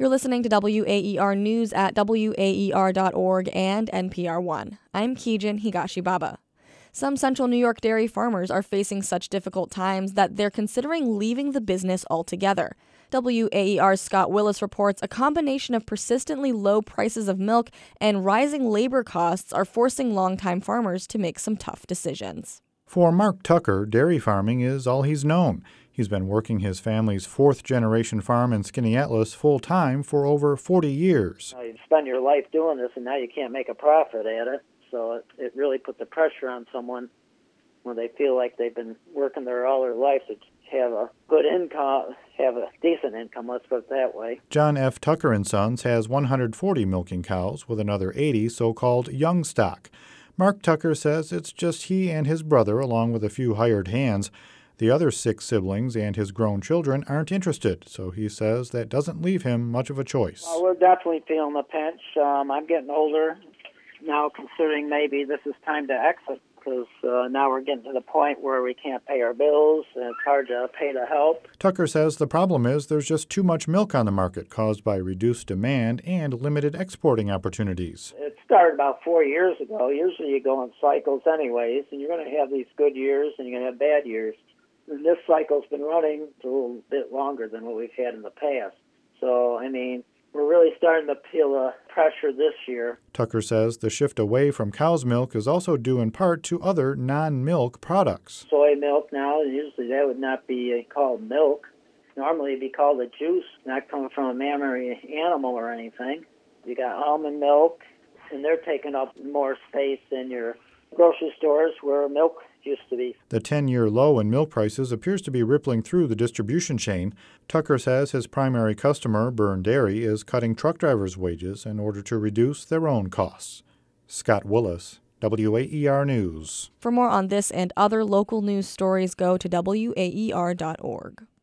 You're listening to WAER News at WAER.org and NPR One. I'm Kijin Higashibaba. Some Central New York dairy farmers are facing such difficult times that they're considering leaving the business altogether. WAER's Scott Willis reports a combination of persistently low prices of milk and rising labor costs are forcing longtime farmers to make some tough decisions. For Mark Tucker, dairy farming is all he's known. He's been working his family's fourth-generation farm in Skaneateles full-time for over 40 years. You spend your life doing this, and now you can't make a profit at it. So it really put the pressure on someone when they feel like they've been working there all their life to have a good income, have a decent income, let's put it that way. John F. Tucker & Sons has 140 milking cows with another 80 so-called young stock. Mark Tucker says it's just he and his brother, along with a few hired hands. The other 6 siblings and his grown children aren't interested, so he says that doesn't leave him much of a choice. Well, we're definitely feeling the pinch. I'm getting older now, considering maybe this is time to exit, because now we're getting to the point where we can't pay our bills, and it's hard to pay the help. Tucker says the problem is there's just too much milk on the market caused by reduced demand and limited exporting opportunities. It started about 4 years ago. Usually you go in cycles anyways, and you're going to have these good years and you're going to have bad years. And this cycle's been running a little bit longer than what we've had in the past. So, we're really starting to feel the pressure this year. Tucker says the shift away from cow's milk is also due in part to other non-milk products. Soy milk now, usually that would not be called milk. Normally it'd be called a juice, not coming from a mammary animal or anything. You got almond milk, and they're taking up more space in your grocery stores where milk used to be. The 10-year low in milk prices appears to be rippling through the distribution chain. Tucker says his primary customer, Byrne Dairy, is cutting truck drivers' wages in order to reduce their own costs. Scott Willis, WAER News. For more on this and other local news stories, go to WAER.org.